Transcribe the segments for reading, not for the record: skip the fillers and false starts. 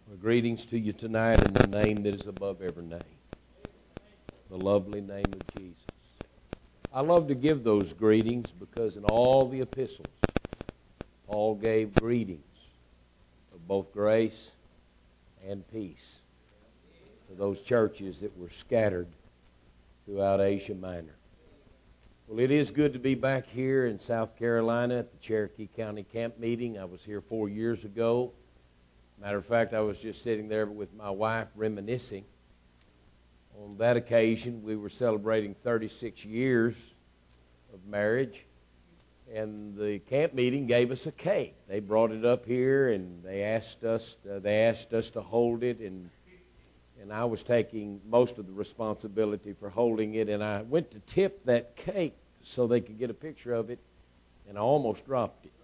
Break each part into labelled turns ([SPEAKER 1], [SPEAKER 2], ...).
[SPEAKER 1] Greetings to you tonight in the name that is above every name, the lovely name of Jesus. I love to give those greetings because in all the epistles, Paul gave greetings of both grace and peace to those churches that were scattered throughout Asia Minor. Well, it is good to be back here in South Carolina at the Cherokee County Camp Meeting. I was here 4 years ago. Matter of fact, I was just sitting there with my wife reminiscing. On that occasion, we were celebrating 36 years of marriage, and the camp meeting gave us a cake. They brought it up here, and they asked us to hold it, and I was taking most of the responsibility for holding it, and I went to tip that cake so they could get a picture of it, and I almost dropped it.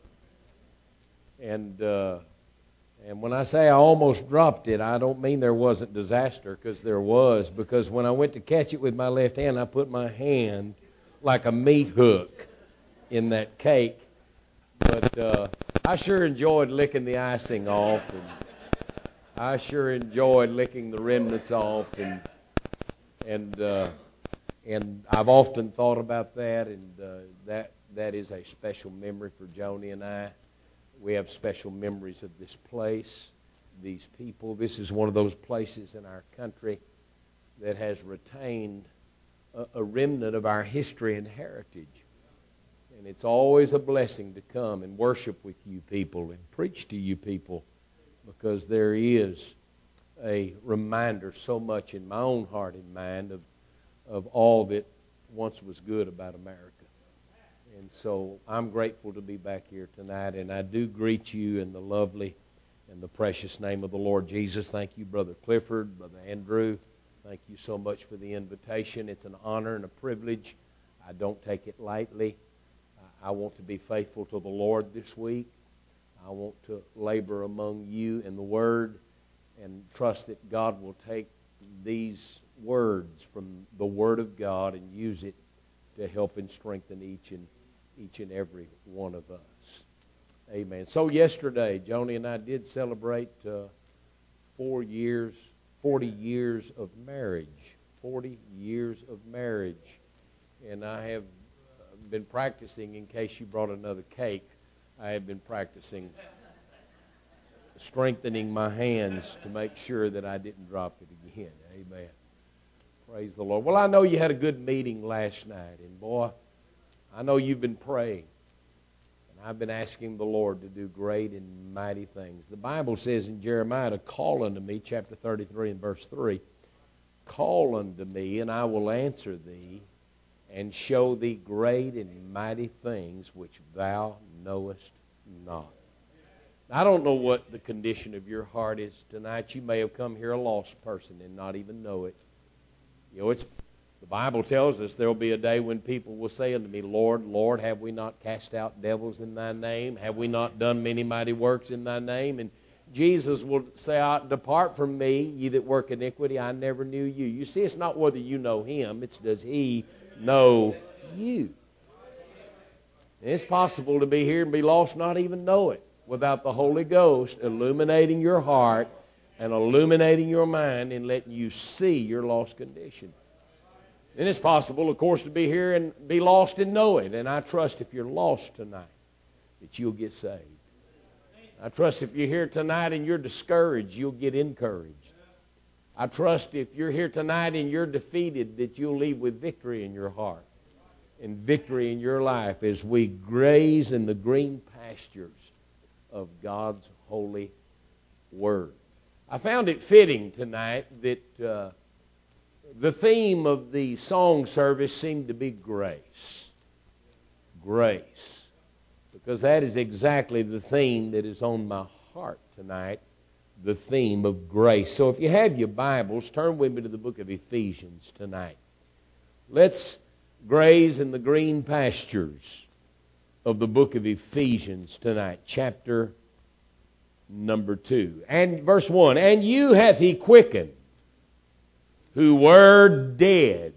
[SPEAKER 1] And when I say I almost dropped it, I don't mean there wasn't disaster, because there was. Because when I went to catch it with my left hand, I put my hand like a meat hook in that cake. But I sure enjoyed licking the icing off, and I sure enjoyed licking the remnants off, and I've often thought about that, and that is a special memory for Joni and I. We have special memories of this place, these people. This is one of those places in our country that has retained a remnant of our history and heritage. And it's always a blessing to come and worship with you people and preach to you people, because there is a reminder so much in my own heart and mind of all that once was good about America. And so I'm grateful to be back here tonight, and I do greet you in the lovely and the precious name of the Lord Jesus. Thank you, Brother Clifford, Brother Andrew. Thank you so much for the invitation. It's an honor and a privilege. I don't take it lightly. I want to be faithful to the Lord this week. I want to labor among you in the Word and trust that God will take these words from the Word of God and use it to help and strengthen each and every one of us. Amen. So yesterday, Joni and I did celebrate 40 years of marriage. 40 years of marriage. And I have been practicing, in case you brought another cake, I have been practicing strengthening my hands to make sure that I didn't drop it again. Amen. Praise the Lord. Well, I know you had a good meeting last night, and boy, I know you've been praying, and I've been asking the Lord to do great and mighty things. The Bible says in Jeremiah to call unto me, chapter 33 and verse 3, call unto me, and I will answer thee, and show thee great and mighty things which thou knowest not. I don't know what the condition of your heart is tonight. You may have come here a lost person and not even know it. You know, the Bible tells us there will be a day when people will say unto me, Lord, Lord, have we not cast out devils in thy name? Have we not done many mighty works in thy name? And Jesus will say, depart from me, ye that work iniquity, I never knew you. You see, it's not whether you know him, it's does he know you. And it's possible to be here and be lost, not even know it, without the Holy Ghost illuminating your heart and illuminating your mind and letting you see your lost condition. And it's possible, of course, to be here and be lost and know it. And I trust if you're lost tonight, that you'll get saved. I trust if you're here tonight and you're discouraged, you'll get encouraged. I trust if you're here tonight and you're defeated, that you'll leave with victory in your heart and victory in your life as we graze in the green pastures of God's holy Word. I found it fitting tonight that the theme of the song service seemed to be grace. Grace. Because that is exactly the theme that is on my heart tonight, the theme of grace. So if you have your Bibles, turn with me to the book of Ephesians tonight. Let's graze in the green pastures of the book of Ephesians tonight, chapter number 2. And verse 1, and you hath he quickened, who were dead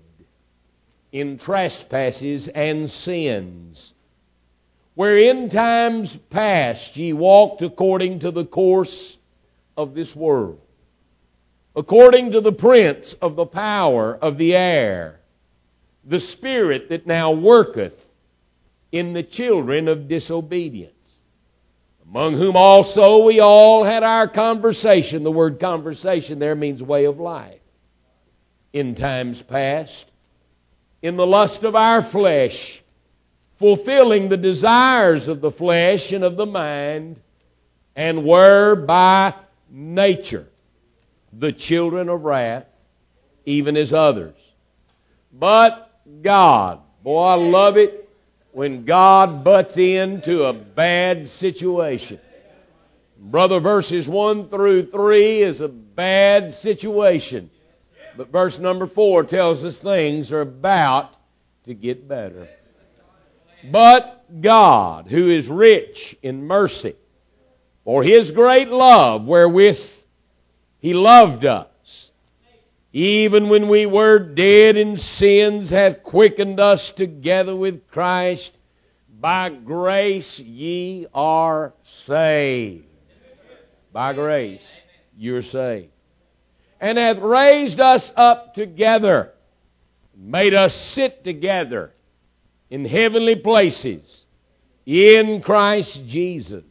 [SPEAKER 1] in trespasses and sins, where in times past ye walked according to the course of this world, according to the prince of the power of the air, the spirit that now worketh in the children of disobedience, among whom also we all had our conversation. The word conversation there means way of life. In times past, in the lust of our flesh, fulfilling the desires of the flesh and of the mind, and were by nature the children of wrath, even as others. But God, boy, I love it when God butts into a bad situation. Brother, verses 1 through 3 is a bad situation. But verse number 4 tells us things are about to get better. But God, who is rich in mercy, for His great love wherewith He loved us, even when we were dead in sins, hath quickened us together with Christ. By grace ye are saved. By grace you're saved. And hath raised us up together, made us sit together in heavenly places in Christ Jesus,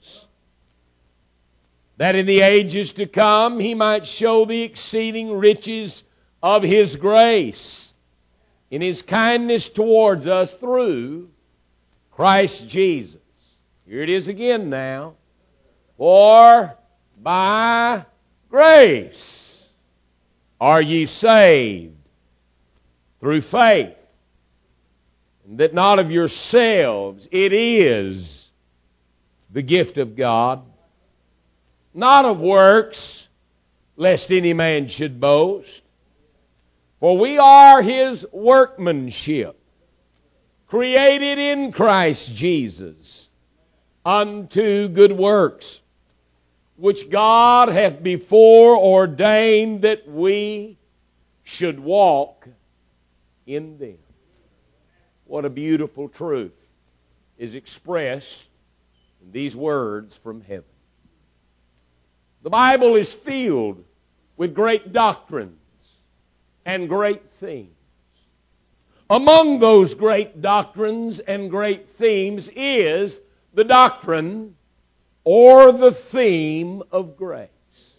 [SPEAKER 1] that in the ages to come He might show the exceeding riches of His grace in His kindness towards us through Christ Jesus. Here it is again now. For by grace are ye saved through faith, and that not of yourselves, it is the gift of God, not of works, lest any man should boast. For we are His workmanship, created in Christ Jesus, unto good works, which God hath before ordained that we should walk in them. What a beautiful truth is expressed in these words from heaven. The Bible is filled with great doctrines and great themes. Among those great doctrines and great themes is the doctrine or the theme of grace.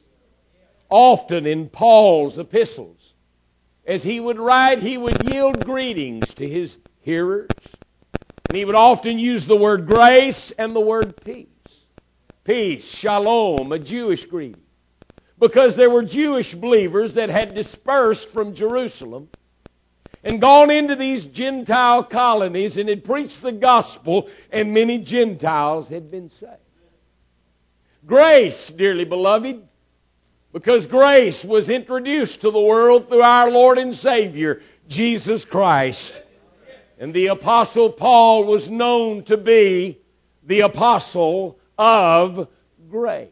[SPEAKER 1] Often in Paul's epistles, as he would write, he would yield greetings to his hearers. And he would often use the word grace and the word peace. Peace, shalom, a Jewish greeting. Because there were Jewish believers that had dispersed from Jerusalem and gone into these Gentile colonies and had preached the gospel, and many Gentiles had been saved. Grace, dearly beloved, because grace was introduced to the world through our Lord and Savior, Jesus Christ. And the Apostle Paul was known to be the apostle of grace.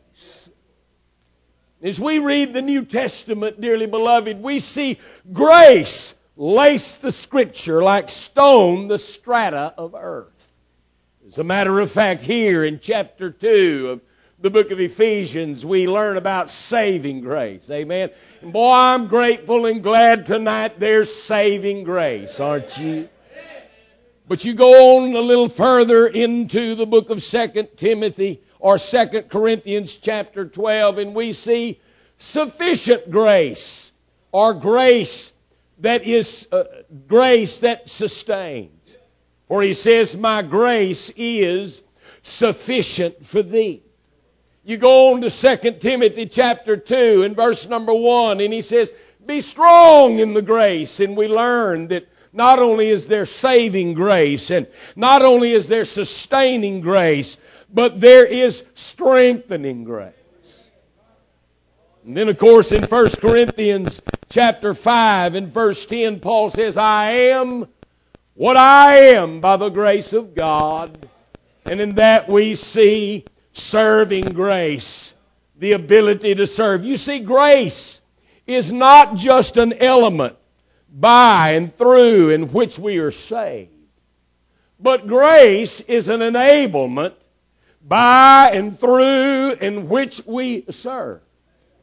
[SPEAKER 1] As we read the New Testament, dearly beloved, we see grace lace the Scripture like stone the strata of earth. As a matter of fact, here in chapter 2 of the book of Ephesians, we learn about saving grace. Amen. And boy, I'm grateful and glad tonight there's saving grace, aren't you? But you go on a little further into the book of 2 Timothy or 2 Corinthians chapter 12, and we see sufficient grace, or grace that is grace that sustains. For he says, my grace is sufficient for thee. You go on to 2 Timothy chapter 2 and verse number 1, and he says, be strong in the grace. And we learn that not only is there saving grace, and not only is there sustaining grace, but there is strengthening grace. And then, of course, in 1 Corinthians chapter 5 and verse 10, Paul says, I am what I am by the grace of God. And in that we see serving grace, the ability to serve. You see, grace is not just an element by and through in which we are saved, but grace is an enablement by and through in which we serve.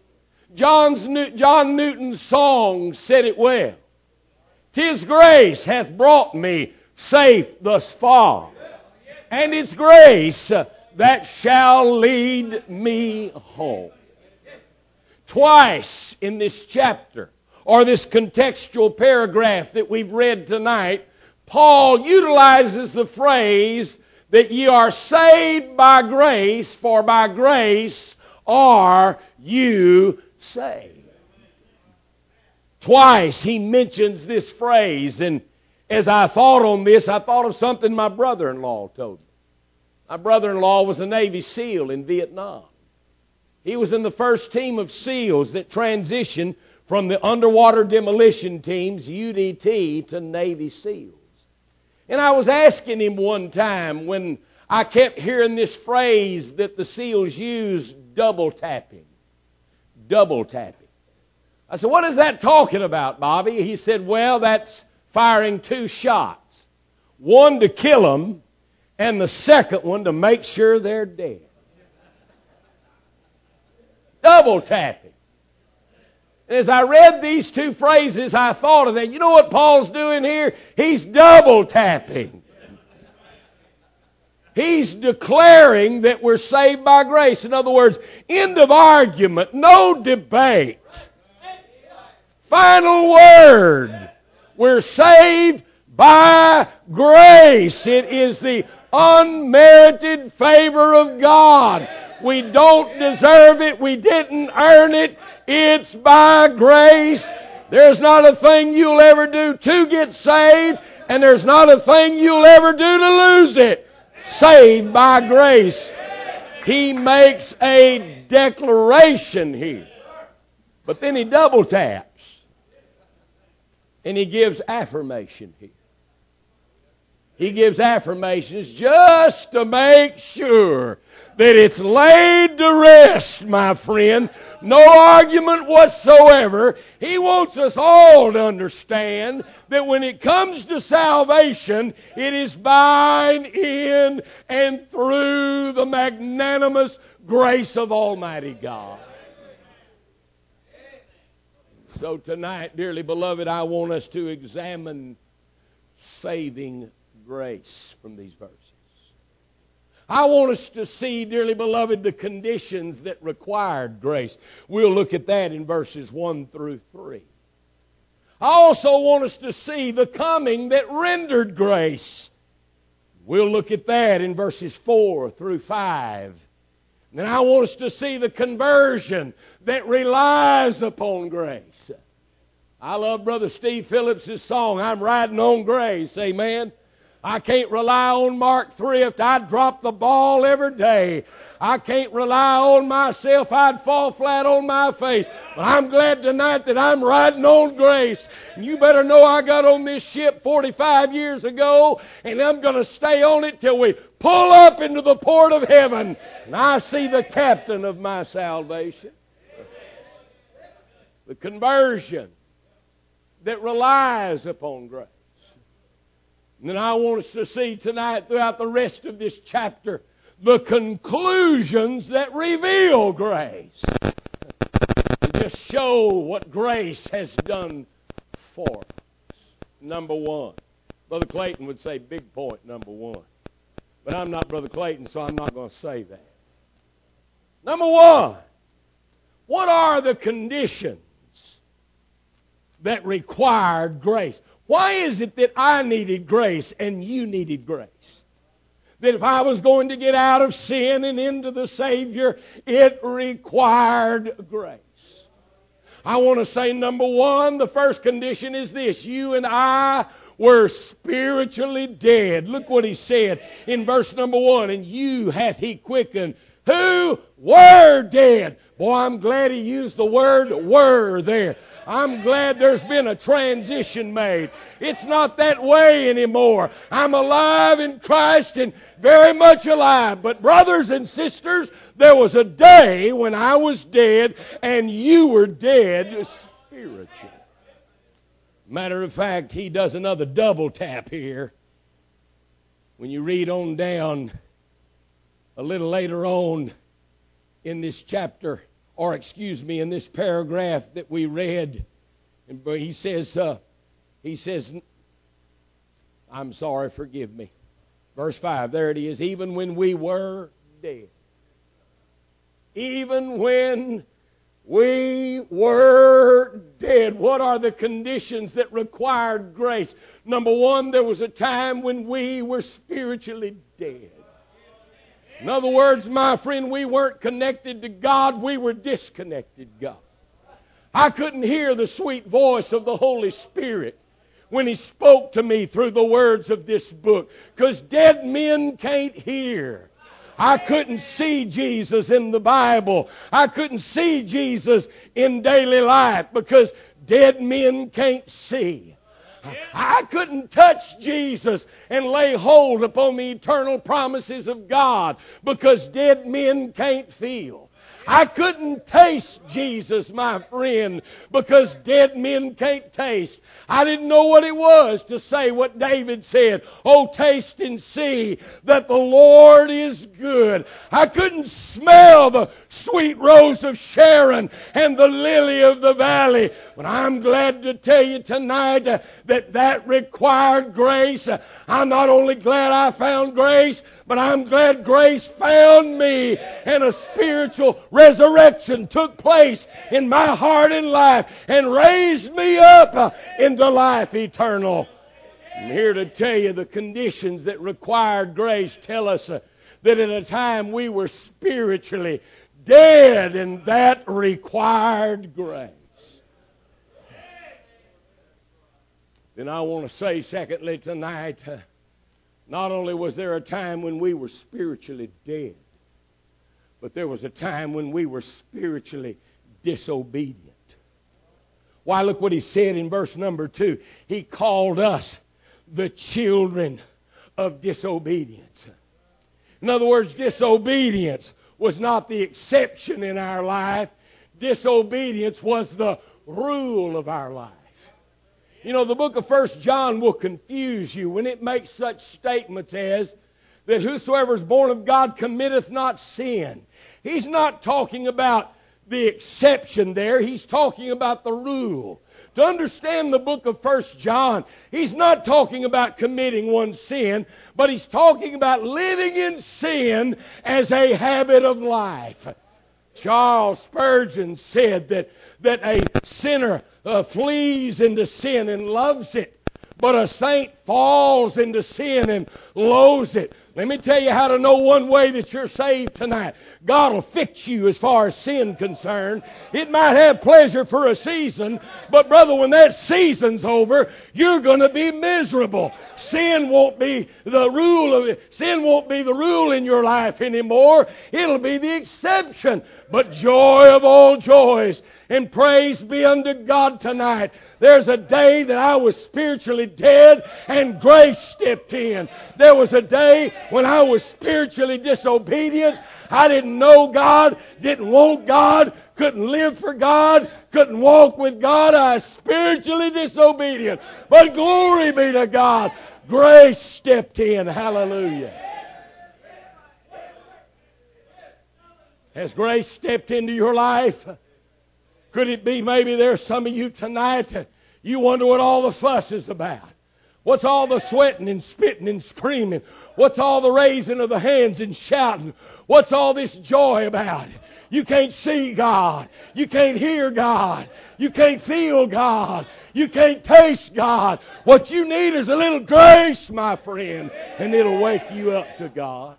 [SPEAKER 1] John Newton's song said it well. "'Tis grace hath brought me safe thus far, and it's grace that shall lead me home." Twice in this chapter, or this contextual paragraph that we've read tonight, Paul utilizes the phrase that ye are saved by grace, for by grace are you saved. Twice he mentions this phrase, and as I thought on this, I thought of something my brother-in-law told me. My brother-in-law was a Navy SEAL in Vietnam. He was in the first team of SEALs that transitioned from the underwater demolition teams, UDT, to Navy SEALs. And I was asking him one time when I kept hearing this phrase that the SEALs use, double tapping. Double tapping. I said, "What is that talking about, Bobby?" He said, "Well, that's firing 2 shots. One to kill them, and the second one to make sure they're dead." Double tapping. And as I read these 2 phrases, I thought of that. You know what Paul's doing here? He's double tapping. He's declaring that we're saved by grace. In other words, end of argument, no debate. Final word. We're saved by grace. It is the unmerited favor of God. We don't deserve it. We didn't earn it. It's by grace. There's not a thing you'll ever do to get saved, and there's not a thing you'll ever do to lose it. Saved by grace. He makes a declaration here. But then he double taps. And he gives affirmation here. He gives affirmations just to make sure that it's laid to rest, my friend. No argument whatsoever. He wants us all to understand that when it comes to salvation, it is by and in and through the magnanimous grace of Almighty God. So tonight, dearly beloved, I want us to examine saving grace from these verses. I want us to see, dearly beloved, the conditions that required grace. We'll look at that in verses 1 through 3. I also want us to see the coming that rendered grace. We'll look at that in verses 4 through 5. And then I want us to see the conversion that relies upon grace. I love Brother Steve Phillips' song, "I'm Riding on Grace." Amen. I can't rely on Mark Thrift. I'd drop the ball every day. I can't rely on myself. I'd fall flat on my face. But I'm glad tonight that I'm riding on grace. And you better know I got on this ship 45 years ago, and I'm going to stay on it till we pull up into the port of heaven, and I see the captain of my salvation. The conversion that relies upon grace. And then I want us to see tonight, throughout the rest of this chapter, the conclusions that reveal grace. To just show what grace has done for us. Number 1. Brother Clayton would say big point number 1. But I'm not Brother Clayton, so I'm not going to say that. Number 1. What are the conditions that required grace? Why is it that I needed grace and you needed grace? That if I was going to get out of sin and into the Savior, it required grace. I want to say, number 1, the first condition is this: you and I were spiritually dead. Look what he said in verse number 1. "And you hath he quickened who were dead." Boy, I'm glad he used the word "were" there. I'm glad there's been a transition made. It's not that way anymore. I'm alive in Christ and very much alive. But brothers and sisters, there was a day when I was dead and you were dead spiritually. Matter of fact, he does another double tap here. When you read on down a little later on in this chapter, or excuse me, in this paragraph that we read, he says, I'm sorry, forgive me. Verse 5, there it is. Even when we were dead. Even when we were dead. What are the conditions that required grace? Number one, there was a time when we were spiritually dead. In other words, my friend, we weren't connected to God, we were disconnected to God. I couldn't hear the sweet voice of the Holy Spirit when He spoke to me through the words of this book, because dead men can't hear. I couldn't see Jesus in the Bible. I couldn't see Jesus in daily life because dead men can't see. I couldn't touch Jesus and lay hold upon the eternal promises of God because dead men can't feel. I couldn't taste Jesus, my friend, because dead men can't taste. I didn't know what it was to say what David said. Oh, taste and see that the Lord is good. I couldn't smell the sweet rose of Sharon and the lily of the valley. But I'm glad to tell you tonight that required grace. I'm not only glad I found grace, but I'm glad grace found me, and a spiritual resurrection took place in my heart and life and raised me up into life eternal. I'm here to tell you the conditions that required grace tell us that at a time we were spiritually dead, and that required grace. Then I want to say, secondly, tonight, not only was there a time when we were spiritually dead, but there was a time when we were spiritually disobedient. Why, look what he said in verse number 2. He called us the children of disobedience. In other words, disobedience was not the exception in our life. Disobedience was the rule of our life. You know, the book of 1 John will confuse you when it makes such statements as that whosoever is born of God committeth not sin. He's not talking about the exception there. He's talking about the rule. To understand the book of 1 John, he's not talking about committing one sin, but he's talking about living in sin as a habit of life. Charles Spurgeon said that a sinner flees into sin and loves it, but a saint falls into sin and loathes it. Let me tell you how to know one way that you're saved tonight. God will fix you as far as sin concerned. It might have pleasure for a season, but brother, when that season's over, you're going to be miserable. Sin won't be the rule in your life anymore. It'll be the exception. But joy of all joys, and praise be unto God tonight. There's a day that I was spiritually dead and grace stepped in. There was a day when I was spiritually disobedient. I didn't know God, didn't want God, couldn't live for God, couldn't walk with God. I was spiritually disobedient. But glory be to God, grace stepped in. Hallelujah. Has grace stepped into your life? Could it be maybe there's some of you tonight, you wonder what all the fuss is about? What's all the sweating and spitting and screaming? What's all the raising of the hands and shouting? What's all this joy about? You can't see God. You can't hear God. You can't feel God. You can't taste God. What you need is a little grace, my friend, and it'll wake you up to God.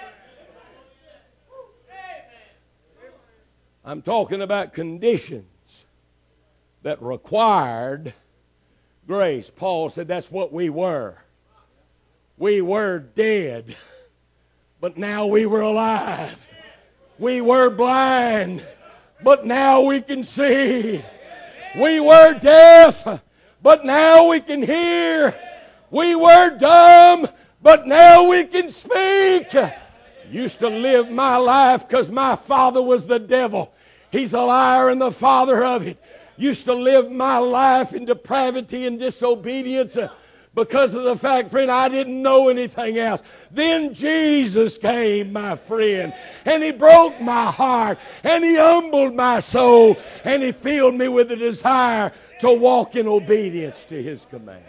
[SPEAKER 1] I'm talking about conditions that required grace. Paul said that's what we were. We were dead, but now we were alive. We were blind, but now we can see. We were deaf, but now we can hear. We were dumb, but now we can speak. Used to live my life because my father was the devil. He's a liar and the father of it. Used to live my life in depravity and disobedience because of the fact, friend, I didn't know anything else. Then Jesus came, my friend, and He broke my heart, and He humbled my soul, and He filled me with a desire to walk in obedience to His command.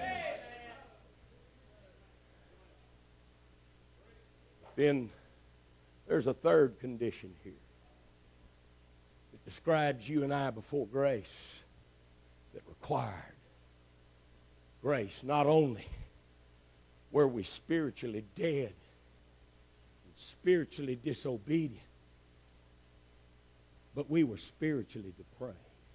[SPEAKER 1] Then there's a third condition here. It describes you and I before grace that required grace. Not only were we spiritually dead and spiritually disobedient, but we were spiritually depraved.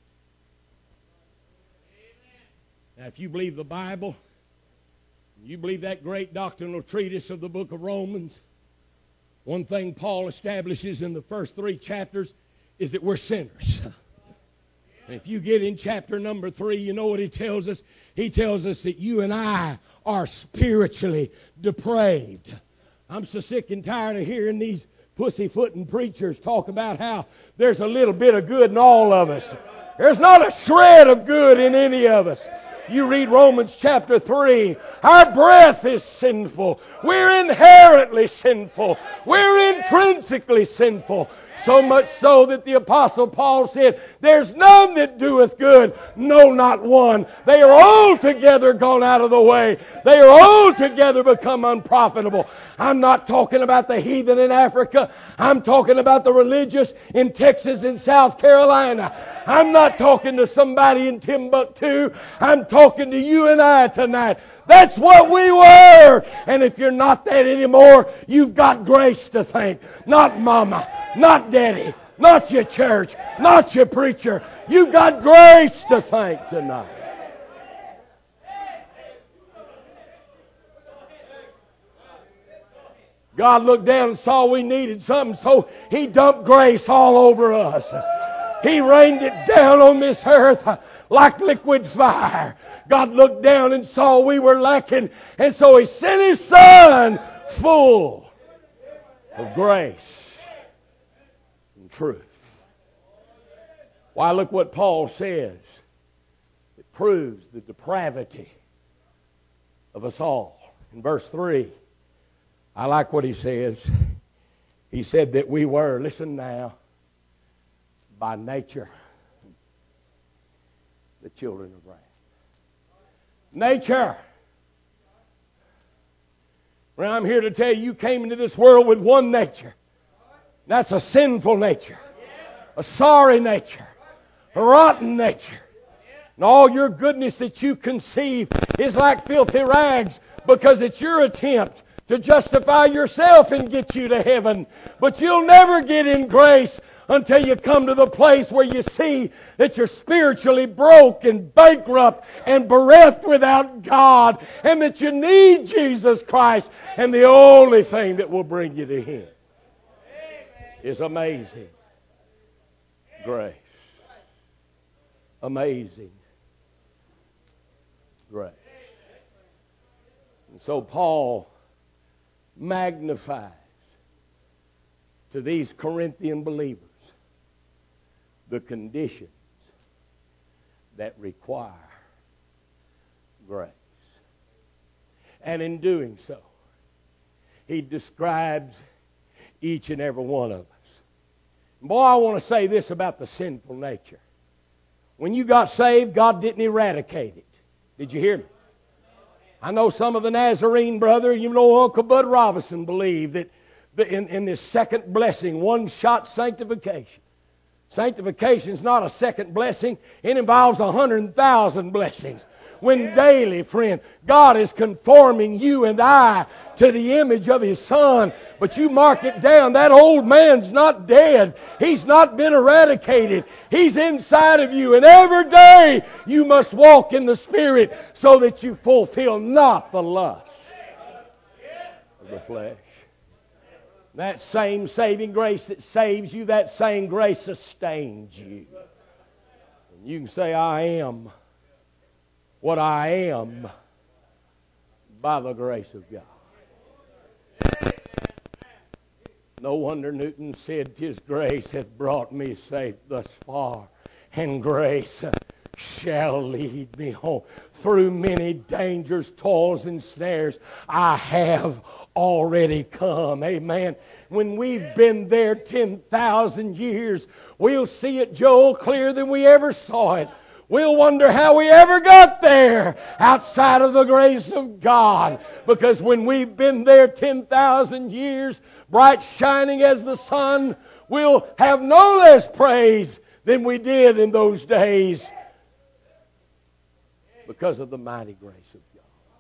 [SPEAKER 1] Now, if you believe the Bible, you believe that great doctrinal treatise of the book of Romans, one thing Paul establishes in the first 3 chapters is that we're sinners. And if you get in chapter number 3, you know what he tells us? He tells us that you and I are spiritually depraved. I'm so sick and tired of hearing these pussyfooting preachers talk about how there's a little bit of good in all of us. There's not a shred of good in any of us. You read Romans chapter 3, our breath is sinful. We're inherently sinful. We're intrinsically sinful. So much so that the Apostle Paul said, there's none that doeth good, no, not one. They are altogether gone out of the way. They are altogether become unprofitable. I'm not talking about the heathen in Africa. I'm talking about the religious in Texas and South Carolina. I'm not talking to somebody in Timbuktu. I'm talking to you and I tonight. That's what we were. And if you're not that anymore, you've got grace to thank. Not mama, not daddy, not your church, not your preacher. You've got grace to thank tonight. God looked down and saw we needed something, so He dumped grace all over us. He rained it down on this earth like liquid fire. God looked down and saw we were lacking, and so He sent His Son full of grace and truth. Why, look what Paul says. It proves the depravity of us all. In verse 3, I like what he says. He said that we were, listen now, by nature, the children of wrath. Nature. Well, I'm here to tell you, you came into this world with one nature. That's a sinful nature. A sorry nature. A rotten nature. And all your goodness that you conceive is like filthy rags because it's your attempt to justify yourself and get you to heaven. But you'll never get in grace until you come to the place where you see that you're spiritually broke and bankrupt and bereft without God, and that you need Jesus Christ, and the only thing that will bring you to Him is amazing grace. Amazing grace. And so Paul magnifies to these Corinthian believers the conditions that require grace. And in doing so, he describes each and every one of us. Boy, I want to say this about the sinful nature. When you got saved, God didn't eradicate it. Did you hear me? I know some of the Nazarene brother, you know Uncle Bud Robinson, believed that in this second blessing, one-shot sanctification. Sanctification is not a second blessing. It involves 100,000 blessings. When daily, friend, God is conforming you and I to the image of His Son. But you mark it down, that old man's not dead. He's not been eradicated. He's inside of you. And every day you must walk in the Spirit so that you fulfill not the lust of the flesh. That same saving grace that saves you, that same grace sustains you. And you can say, I am what I am by the grace of God. No wonder Newton said, 'Tis grace hath brought me safe thus far, and grace shall lead me home. Through many dangers, toils, and snares, I have already come. Amen. When we've been there 10,000 years, we'll see it, Joel, clearer than we ever saw it. We'll wonder how we ever got there outside of the grace of God. Because when we've been there 10,000 years, bright shining as the sun, we'll have no less praise than we did in those days because of the mighty grace of God.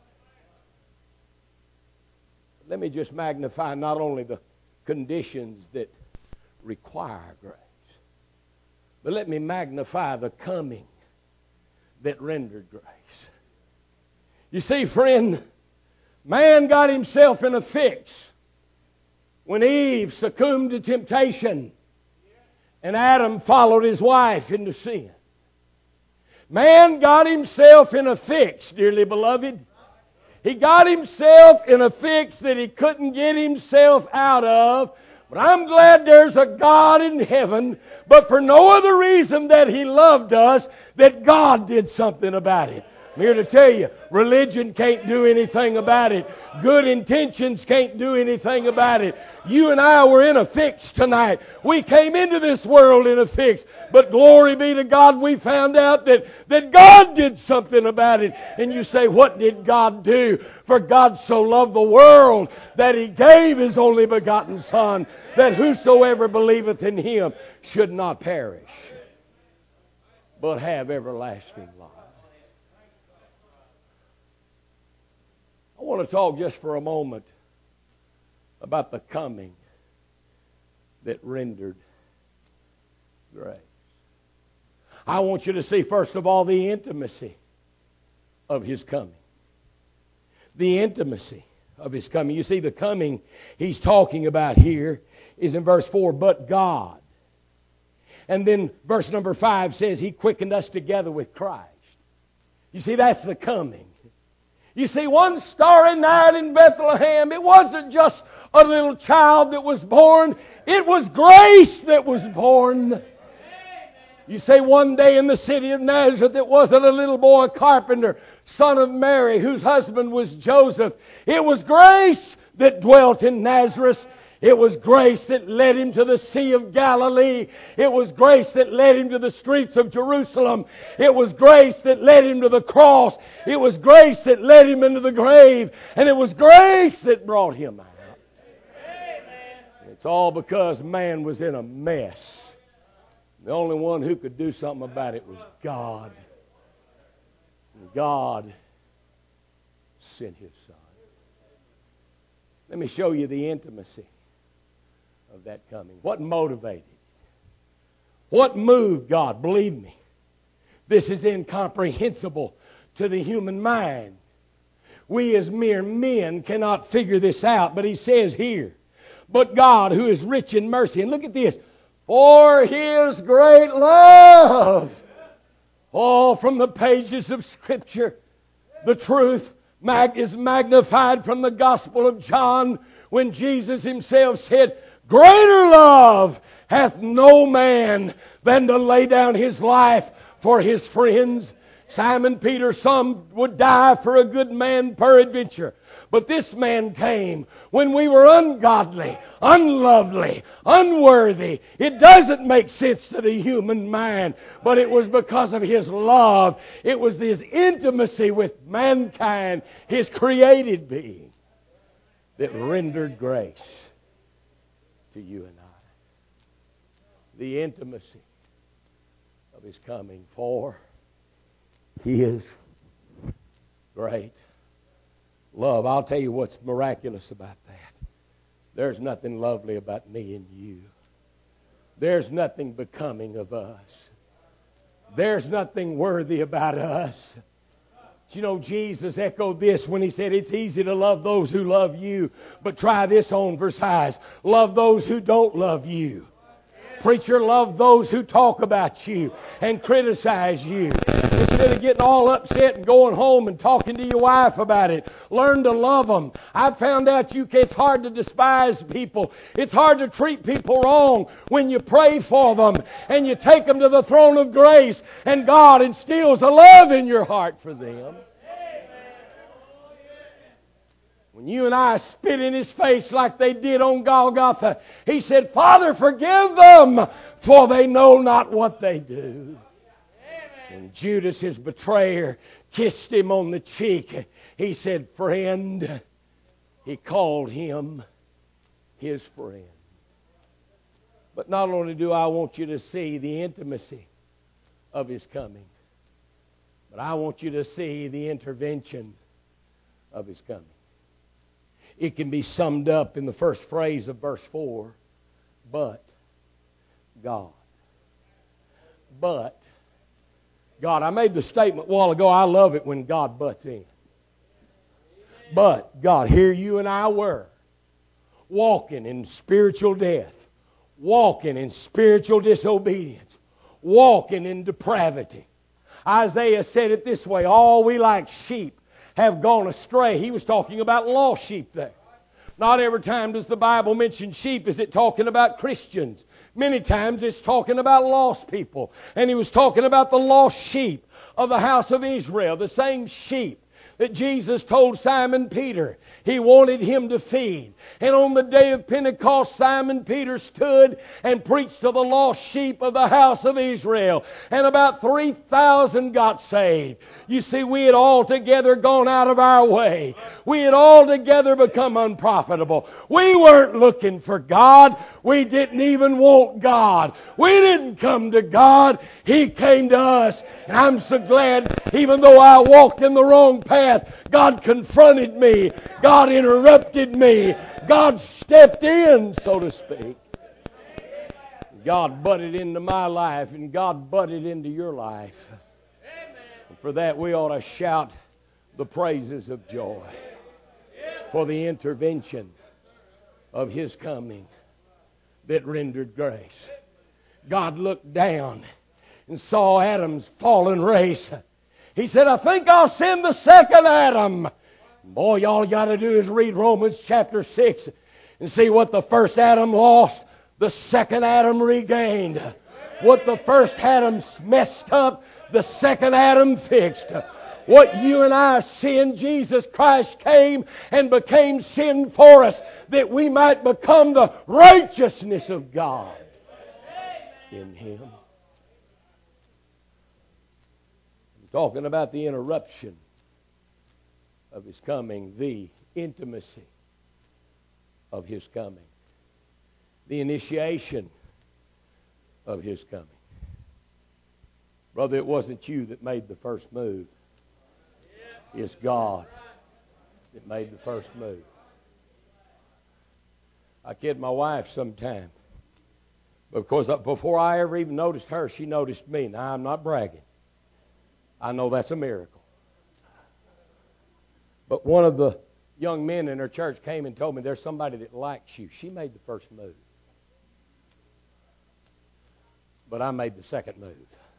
[SPEAKER 1] Let me just magnify not only the conditions that require grace, but let me magnify the coming that rendered grace. You see, friend, man got himself in a fix when Eve succumbed to temptation and Adam followed his wife into sin. Man got himself in a fix, dearly beloved. He got himself in a fix that he couldn't get himself out of. But I'm glad there's a God in heaven, but for no other reason that He loved us, that God did something about it. I'm here to tell you, religion can't do anything about it. Good intentions can't do anything about it. You and I were in a fix tonight. We came into this world in a fix. But glory be to God, we found out that God did something about it. And you say, what did God do? For God so loved the world that He gave His only begotten Son, that whosoever believeth in Him should not perish, but have everlasting life. I want to talk just for a moment about the coming that rendered grace. I want you to see, first of all, the intimacy of His coming. The intimacy of His coming. You see, the coming He's talking about here is in verse 4, but God. And then verse number 5 says He quickened us together with Christ. You see, that's the coming. You see, one starry night in Bethlehem, it wasn't just a little child that was born. It was grace that was born. You say one day in the city of Nazareth, it wasn't a little boy carpenter, son of Mary, whose husband was Joseph. It was grace that dwelt in Nazareth. It was grace that led Him to the Sea of Galilee. It was grace that led Him to the streets of Jerusalem. It was grace that led Him to the cross. It was grace that led Him into the grave. And it was grace that brought Him out. It's all because man was in a mess. The only one who could do something about it was God. And God sent His Son. Let me show you the intimacy of that coming. What motivated it? What moved God? Believe me, this is incomprehensible to the human mind. We as mere men cannot figure this out, but He says here, but God who is rich in mercy, and look at this, for His great love. Oh, from the pages of Scripture, the truth is magnified from the Gospel of John when Jesus Himself said, greater love hath no man than to lay down his life for his friends. Simon Peter, some would die for a good man peradventure. But this man came when we were ungodly, unlovely, unworthy. It doesn't make sense to the human mind, but it was because of His love. It was His intimacy with mankind, His created being, that rendered grace to you and I. The intimacy of His coming, for His great love. I'll tell you what's miraculous about that. There's nothing lovely about me and you. There's nothing becoming of us. There's nothing worthy about us. You know, Jesus echoed this when He said, it's easy to love those who love you, but try this on, Versailles. Love those who don't love you. Preacher, love those who talk about you and criticize you. Instead of getting all upset and going home and talking to your wife about it, learn to love them. I've found out it's hard to despise people. It's hard to treat people wrong when you pray for them and you take them to the throne of grace and God instills a love in your heart for them. When you and I spit in His face like they did on Golgotha, He said, Father, forgive them, for they know not what they do. When Judas, His betrayer, kissed Him on the cheek, He said, friend. He called him His friend. But not only do I want you to see the intimacy of His coming, but I want you to see the intervention of His coming. It can be summed up in the first phrase of verse 4, but God. But God. I made the statement a while ago, I love it when God butts in. But God, here you and I were, walking in spiritual death, walking in spiritual disobedience, walking in depravity. Isaiah said it this way, all we like sheep have gone astray. He was talking about lost sheep there. Not every time does the Bible mention sheep is it talking about Christians. Many times it's talking about lost people. And He was talking about the lost sheep of the house of Israel, the same sheep that Jesus told Simon Peter He wanted him to feed. And on the day of Pentecost, Simon Peter stood and preached to the lost sheep of the house of Israel. And about 3,000 got saved. You see, we had altogether gone out of our way. We had altogether become unprofitable. We weren't looking for God. We didn't even want God. We didn't come to God. He came to us. And I'm so glad, even though I walked in the wrong path, God confronted me. God interrupted me. God stepped in, so to speak. God butted into my life, and God butted into your life. And for that, we ought to shout the praises of joy for the intervention of His coming that rendered grace. God looked down and saw Adam's fallen race. He said, I think I'll send the second Adam. Boy, all you got to do is read Romans chapter 6 and see what the first Adam lost, the second Adam regained. What the first Adam messed up, the second Adam fixed. What you and I sinned, Jesus Christ came and became sin for us that we might become the righteousness of God in Him. Talking about the interruption of His coming, the intimacy of His coming, the initiation of His coming. Brother, it wasn't you that made the first move. It's God that made the first move. I kid my wife sometime because before I ever even noticed her, she noticed me. Now, I'm not bragging. I know that's a miracle. But one of the young men in her church came and told me there's somebody that likes you. She made the first move. But I made the second move.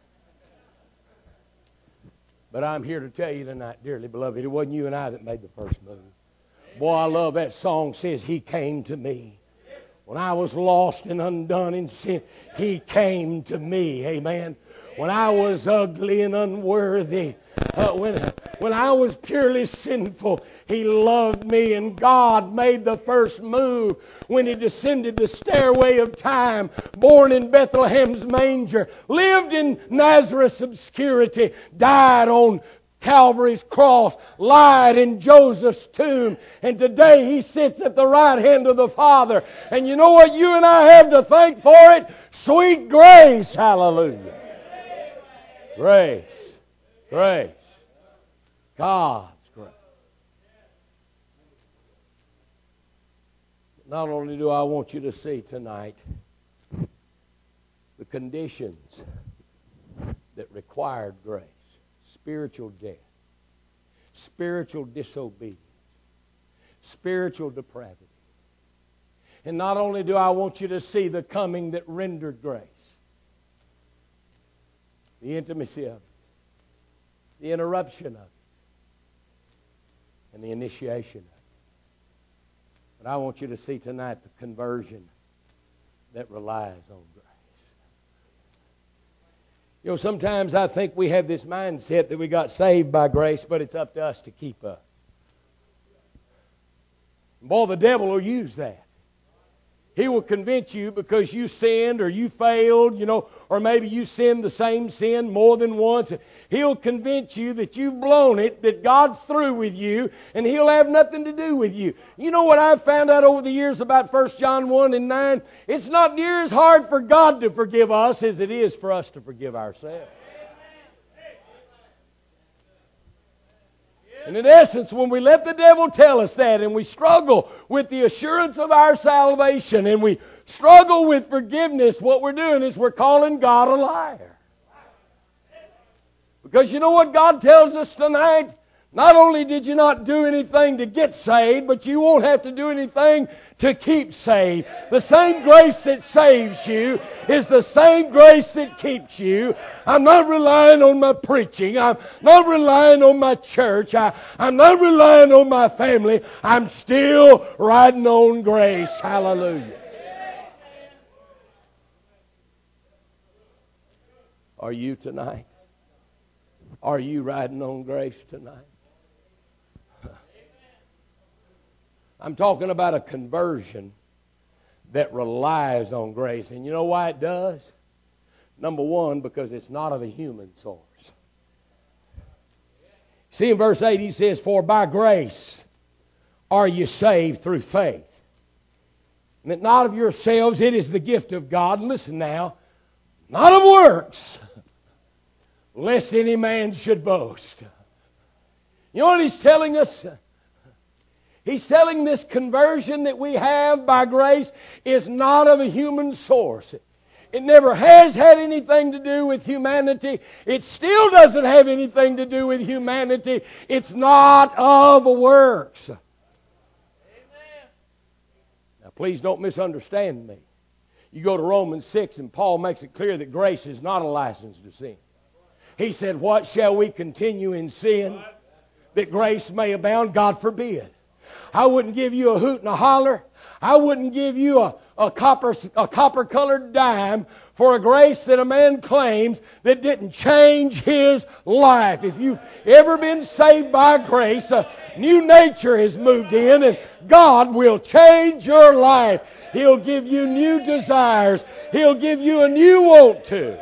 [SPEAKER 1] But I'm here to tell you tonight, dearly beloved, it wasn't you and I that made the first move. Boy, I love that song says, He came to me. When I was lost and undone in sin, He came to me. Amen. When I was ugly and unworthy, when I was purely sinful, He loved me, and God made the first move when He descended the stairway of time, born in Bethlehem's manger, lived in Nazareth's obscurity, died on Calvary's cross, lied in Joseph's tomb, and today He sits at the right hand of the Father. And you know what you and I have to thank for it? Sweet grace. Hallelujah. Grace. Grace. God's grace. Not only do I want you to see tonight the conditions that required grace, spiritual death, spiritual disobedience, spiritual depravity. And not only do I want you to see the coming that rendered grace, the intimacy of it, the interruption of it, and the initiation of it. But I want you to see tonight the conversion that relies on grace. You know, sometimes I think we have this mindset that we got saved by grace, but it's up to us to keep up. Boy, the devil will use that. He will convince you because you sinned or you failed, or maybe you sinned the same sin more than once. He'll convince you that you've blown it, that God's through with you, and He'll have nothing to do with you. You know what I've found out over the years about 1 John 1 and 9? It's not near as hard for God to forgive us as it is for us to forgive ourselves. And in essence, when we let the devil tell us that, and we struggle with the assurance of our salvation, and we struggle with forgiveness, what we're doing is we're calling God a liar. Because you know what God tells us tonight? Not only did you not do anything to get saved, but you won't have to do anything to keep saved. The same grace that saves you is the same grace that keeps you. I'm not relying on my preaching. I'm not relying on my church. I'm not relying on my family. I'm still riding on grace. Hallelujah. Are you tonight? Are you riding on grace tonight? I'm talking about a conversion that relies on grace. And you know why it does? Number one, because it's not of a human source. See, in verse 8 he says, "For by grace are you saved through faith. And that not of yourselves, it is the gift of God." Listen now, not of works, lest any man should boast. You know what he's telling us? He's telling this conversion that we have by grace is not of a human source. It never has had anything to do with humanity. It still doesn't have anything to do with humanity. It's not of works. Amen. Now, please don't misunderstand me. You go to Romans 6 and Paul makes it clear that grace is not a license to sin. He said, "What shall we continue in sin that grace may abound?" God forbid. I wouldn't give you a hoot and a holler. I wouldn't give you a copper-colored dime for a grace that a man claims that didn't change his life. If you've ever been saved by grace, a new nature has moved in, and God will change your life. He'll give you new desires. He'll give you a new want to.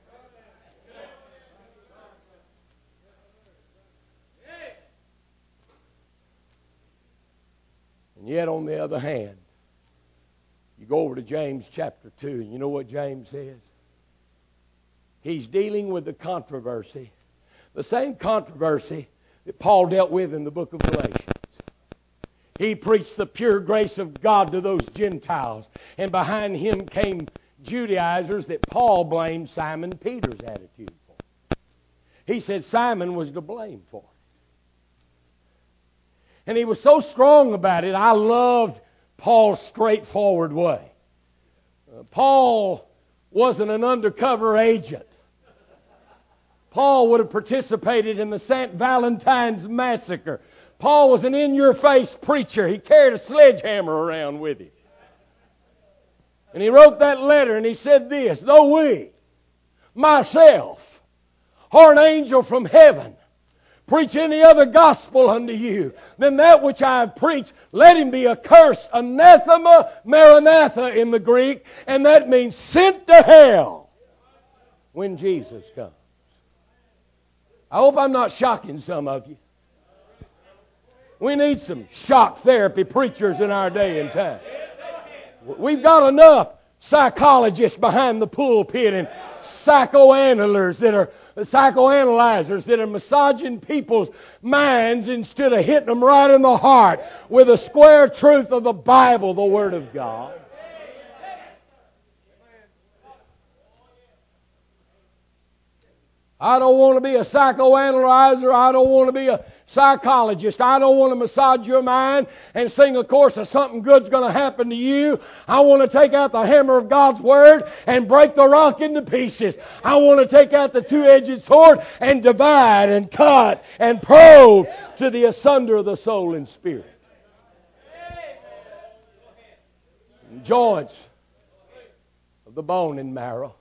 [SPEAKER 1] And yet, on the other hand, you go over to James chapter 2, and you know what James says? He's dealing with the controversy, the same controversy that Paul dealt with in the book of Galatians. He preached the pure grace of God to those Gentiles, and behind him came Judaizers that Paul blamed Simon Peter's attitude for. He said Simon was to blame for it. And he was so strong about it, I loved Paul's straightforward way. Paul wasn't an undercover agent. Paul would have participated in the St. Valentine's massacre. Paul was an in-your-face preacher. He carried a sledgehammer around with him. And he wrote that letter and he said this, "Though we, myself, or an angel from heaven, preach any other gospel unto you than that which I have preached, let him be accursed." Anathema, maranatha in the Greek, and that means sent to hell when Jesus comes. I hope I'm not shocking some of you. We need some shock therapy preachers in our day and time. We've got enough psychologists behind the pulpit and psychoanalyzers that are massaging people's minds instead of hitting them right in the heart with the square truth of the Bible, the Word of God. I don't want to be a psychoanalyzer. I don't want to be a psychologist. I don't want to massage your mind and sing a chorus of something good's going to happen to you. I want to take out the hammer of God's Word and break the rock into pieces. I want to take out the two-edged sword and divide and cut and probe to the asunder of the soul and spirit. Joints of the bone and marrow.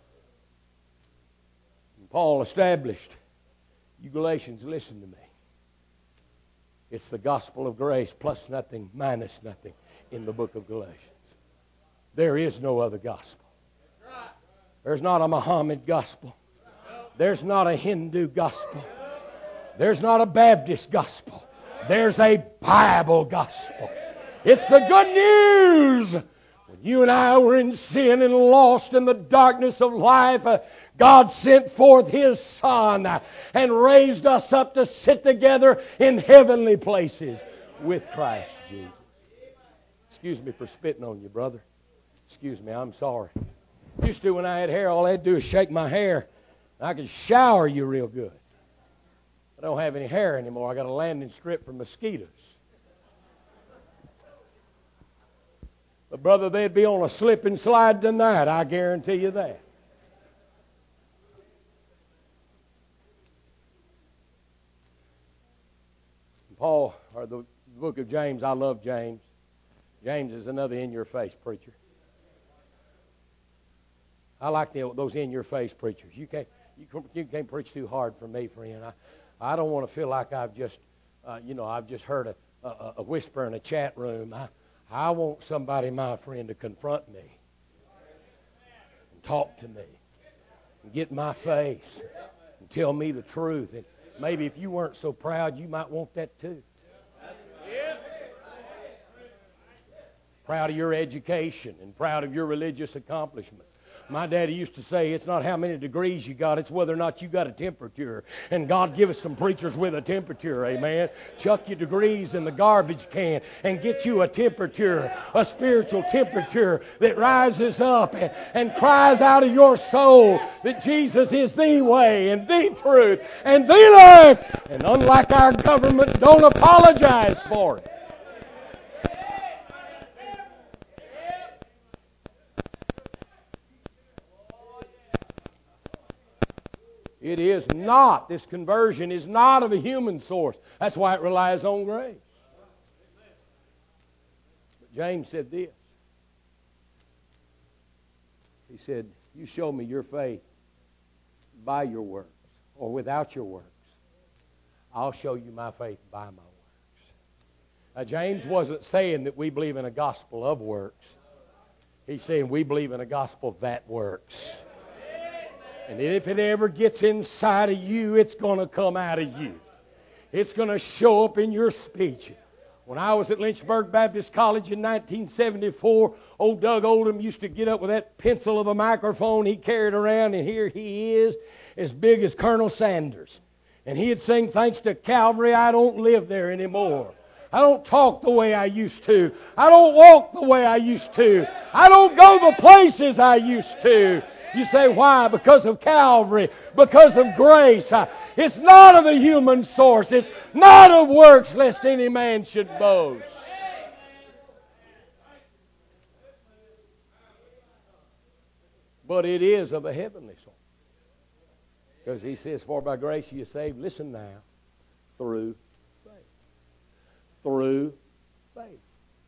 [SPEAKER 1] And Paul established, you Galatians, listen to me. It's the gospel of grace plus nothing, minus nothing in the book of Galatians. There is no other gospel. There's not a Muhammad gospel. There's not a Hindu gospel. There's not a Baptist gospel. There's a Bible gospel. It's the good news. When you and I were in sin and lost in the darkness of life, God sent forth His Son and raised us up to sit together in heavenly places with Christ Jesus. Excuse me for spitting on you, brother. Excuse me, I'm sorry. Used to, when I had hair, all I had to do was shake my hair. I could shower you real good. I don't have any hair anymore. I got a landing strip for mosquitoes. But brother, they'd be on a slip and slide tonight, I guarantee you that. Paul, or the book of James, I love James. James is another in-your-face preacher. I like those in-your-face preachers. You can't preach too hard for me, friend. I don't want to feel like I've just heard a whisper in a chat room. I want somebody, my friend, to confront me and talk to me and get in my face and tell me the truth. And maybe if you weren't so proud, you might want that too. Proud of your education and proud of your religious accomplishment. My daddy used to say, it's not how many degrees you got, it's whether or not you got a temperature. And God give us some preachers with a temperature, amen. Chuck your degrees in the garbage can and get you a temperature, a spiritual temperature that rises up and cries out of your soul that Jesus is the way and the truth and the life. And unlike our government, don't apologize for it. It is not, this conversion is not of a human source. That's why it relies on grace. But James said this. He said, you show me your faith by your works or without your works. I'll show you my faith by my works. Now, James wasn't saying that we believe in a gospel of works. He's saying we believe in a gospel that works. And if it ever gets inside of you, it's going to come out of you. It's going to show up in your speech. When I was at Lynchburg Baptist College in 1974, old Doug Oldham used to get up with that pencil of a microphone he carried around, and here he is, as big as Colonel Sanders. And he'd sing, thanks to Calvary, I don't live there anymore. I don't talk the way I used to. I don't walk the way I used to. I don't go the places I used to. You say, why? Because of Calvary. Because of grace. It's not of a human source. It's not of works, lest any man should boast. But it is of a heavenly source. Because he says, for by grace you are saved, listen now, through faith. Through faith.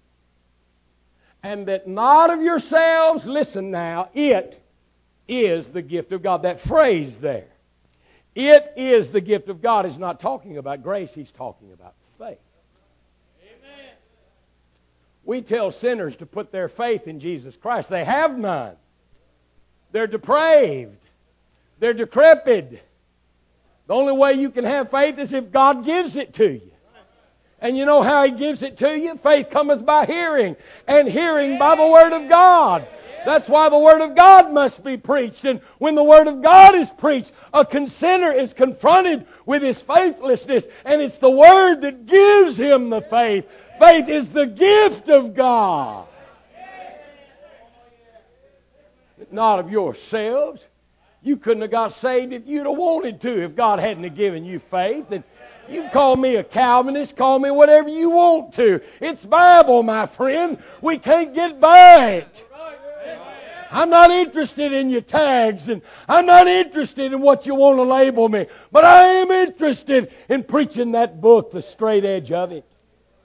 [SPEAKER 1] And that not of yourselves, listen now, it is the gift of God. That phrase there, it is the gift of God, is not talking about grace, he's talking about faith. Amen. We tell sinners to put their faith in Jesus Christ. They have none. They're depraved. They're decrepit. The only way you can have faith is if God gives it to you. And you know how He gives it to you? Faith cometh by hearing, and hearing by the Word of God. That's why the Word of God must be preached. And when the Word of God is preached, a sinner is confronted with his faithlessness. And it's the Word that gives him the faith. Faith is the gift of God. Not of yourselves. You couldn't have got saved if you'd have wanted to, if God hadn't have given you faith. And you call me a Calvinist, call me whatever you want to. It's Bible, my friend. We can't get by it. I'm not interested in your tags, and I'm not interested in what you want to label me. But I am interested in preaching that book, the straight edge of it.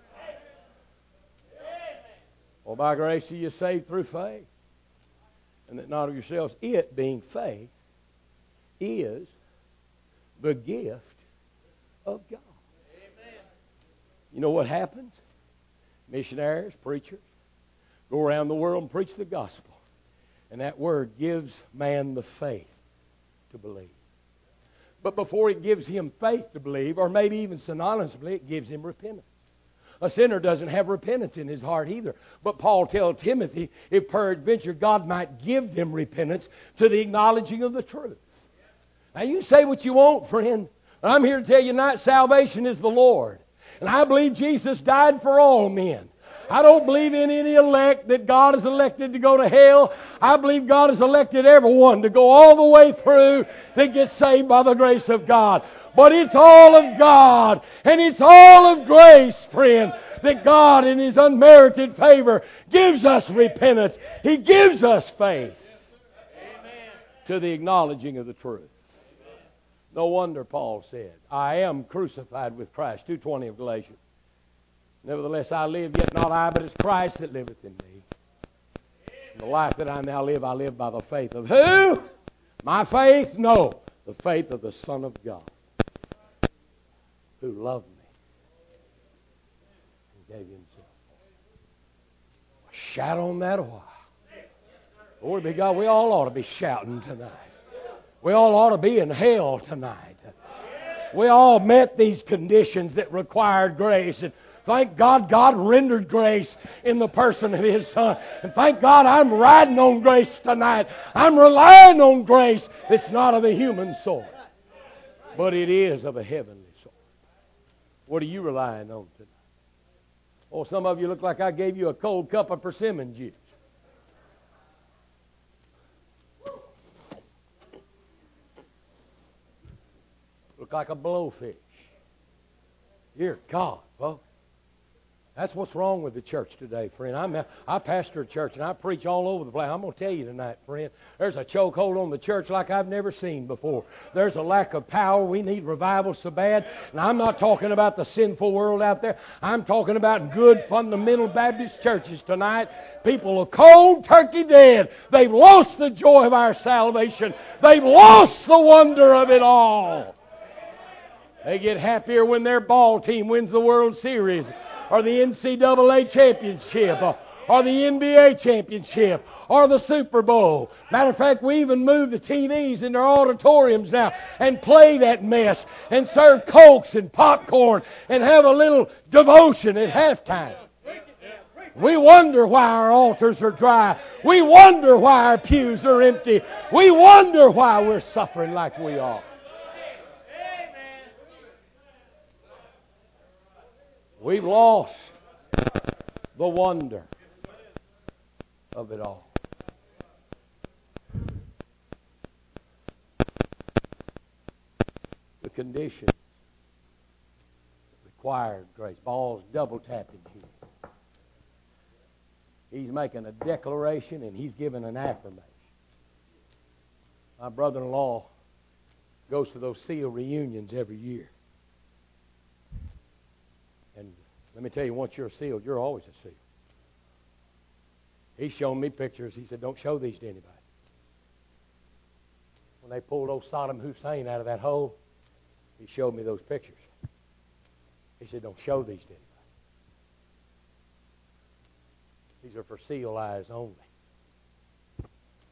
[SPEAKER 1] Well, by grace are you saved through faith. And that not of yourselves, it being faith, is the gift of God. You know what happens? Missionaries, preachers, go around the world and preach the gospel. And that word gives man the faith to believe. But before it gives him faith to believe, or maybe even synonymously, it gives him repentance. A sinner doesn't have repentance in his heart either. But Paul tells Timothy, if peradventure God might give them repentance to the acknowledging of the truth. Now you say what you want, friend. But I'm here to tell you tonight, salvation is the Lord. And I believe Jesus died for all men. I don't believe in any elect that God has elected to go to hell. I believe God has elected everyone to go all the way through that gets saved by the grace of God. But it's all of God, and it's all of grace, friend, that God in His unmerited favor gives us repentance. He gives us faith to the acknowledging of the truth. No wonder Paul said, I am crucified with Christ, 2:20 of Galatians. Nevertheless, I live, yet not I, but it's Christ that liveth in me. And the life that I now live, I live by the faith of who? My faith? No. The faith of the Son of God, who loved me and gave Himself for me. Shout on that a while. Glory be God. We all ought to be shouting tonight. We all ought to be in hell tonight. We all met these conditions that required grace, and thank God, God rendered grace in the person of His Son. And thank God I'm riding on grace tonight. I'm relying on grace. It's not of a human sort, but it is of a heavenly sort. What are you relying on tonight? Oh, some of you look like I gave you a cold cup of persimmon juice. Look like a blowfish. Dear God, folks. That's what's wrong with the church today, friend. I pastor a church, and I preach all over the place. I'm going to tell you tonight, friend, there's a chokehold on the church like I've never seen before. There's a lack of power. We need revival so bad. And I'm not talking about the sinful world out there. I'm talking about good, fundamental Baptist churches tonight. People are cold turkey dead. They've lost the joy of our salvation. They've lost the wonder of it all. They get happier when their ball team wins the World Series, or the NCAA championship, or the NBA championship, or the Super Bowl. Matter of fact, we even move the TVs into our auditoriums now and play that mess and serve Cokes and popcorn and have a little devotion at halftime. We wonder why our altars are dry. We wonder why our pews are empty. We wonder why we're suffering like we are. We've lost the wonder of it all. The conditions required grace. Ball's double tapping here. He's making a declaration and he's giving an affirmation. My brother-in-law goes to those SEAL reunions every year. And let me tell you, once you're a SEAL, you're always a SEAL. He's shown me pictures. He said, don't show these to anybody. When they pulled old Saddam Hussein out of that hole, he showed me those pictures. He said, don't show these to anybody. These are for SEAL eyes only. But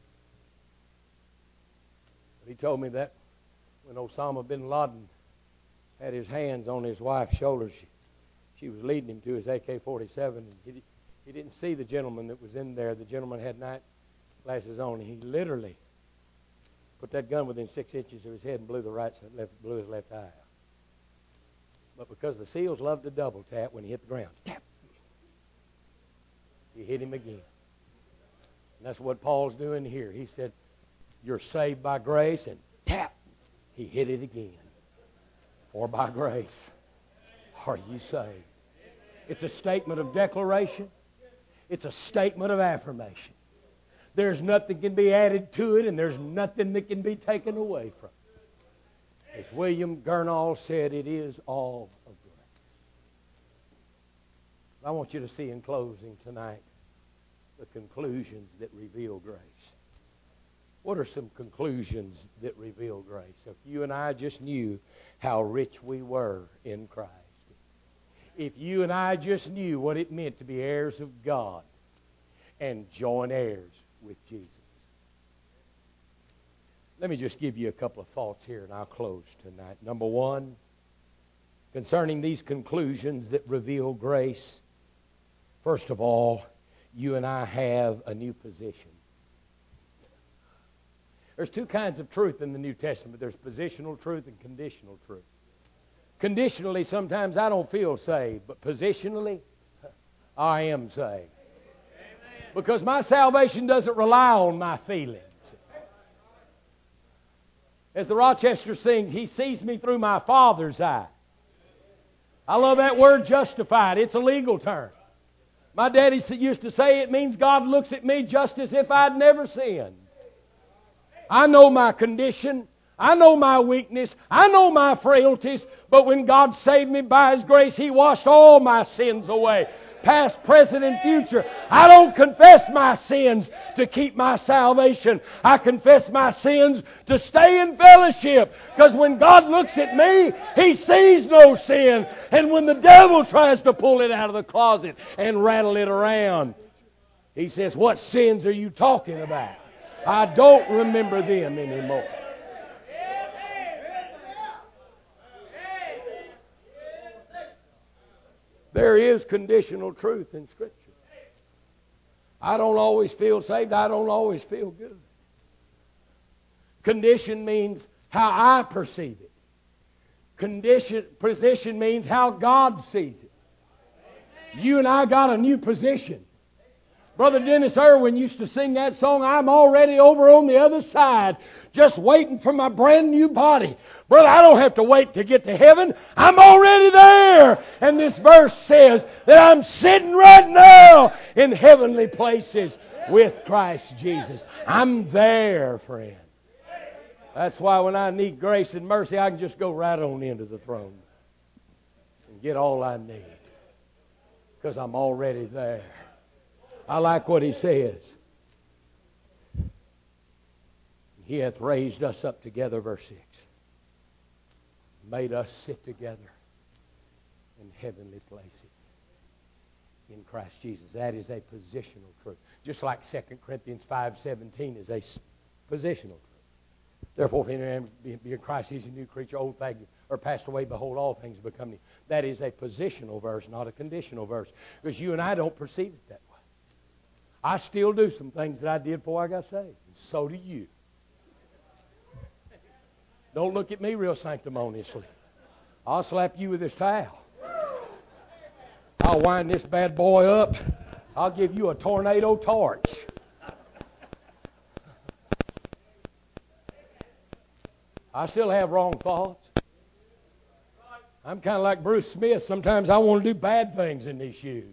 [SPEAKER 1] he told me that when Osama bin Laden had his hands on his wife's shoulders, she was leading him to his AK-47, and he didn't see the gentleman that was in there. The gentleman had night glasses on, and he literally put that gun within 6 inches of his head and blew his left eye out. But because the SEALs love to double tap when he hit the ground, tap, he hit him again. And that's what Paul's doing here. He said, You're saved by grace, and tap, he hit it again. For by grace are you saved. It's a statement of declaration. It's a statement of affirmation. There's nothing can be added to it, and there's nothing that can be taken away from it. As William Gurnall said, it is all of grace. I want you to see in closing tonight the conclusions that reveal grace. What are some conclusions that reveal grace? If you and I just knew how rich we were in Christ. If you and I just knew what it meant to be heirs of God and joint heirs with Jesus. Let me just give you a couple of thoughts here and I'll close tonight. Number one, concerning these conclusions that reveal grace, first of all, you and I have a new position. There's two kinds of truth in the New Testament. There's positional truth and conditional truth. Conditionally, sometimes I don't feel saved, but positionally, I am saved. Because my salvation doesn't rely on my feelings. As the Rochester sings, He sees me through my Father's eye. I love that word justified. It's a legal term. My daddy used to say it means God looks at me just as if I'd never sinned. I know my condition. I know my weakness. I know my frailties. But when God saved me by His grace, He washed all my sins away. Past, present, and future. I don't confess my sins to keep my salvation. I confess my sins to stay in fellowship. Because when God looks at me, He sees no sin. And when the devil tries to pull it out of the closet and rattle it around, He says, "What sins are you talking about? I don't remember them anymore." There is conditional truth in Scripture. I don't always feel saved. I don't always feel good. Condition means how I perceive it. Position means how God sees it. You and I got a new position. Brother Dennis Irwin used to sing that song, "I'm already over on the other side, just waiting for my brand new body." Brother, I don't have to wait to get to heaven. I'm already there. And this verse says that I'm sitting right now in heavenly places with Christ Jesus. I'm there, friend. That's why when I need grace and mercy, I can just go right on into the throne and get all I need. Because I'm already there. I like what he says. He hath raised us up together, verse 6. Made us sit together in heavenly places in Christ Jesus. That is a positional truth. Just like 2 Corinthians 5:17 is a positional truth. Therefore, if any man be in Christ, he's a new creature. Old things are passed away. Behold, all things become new. That is a positional verse, not a conditional verse. Because you and I don't perceive it that way. I still do some things that I did before I got saved. And so do you. Don't look at me real sanctimoniously. I'll slap you with this towel. I'll wind this bad boy up. I'll give you a tornado torch. I still have wrong thoughts. I'm kind of like Bruce Smith. Sometimes I want to do bad things in these shoes.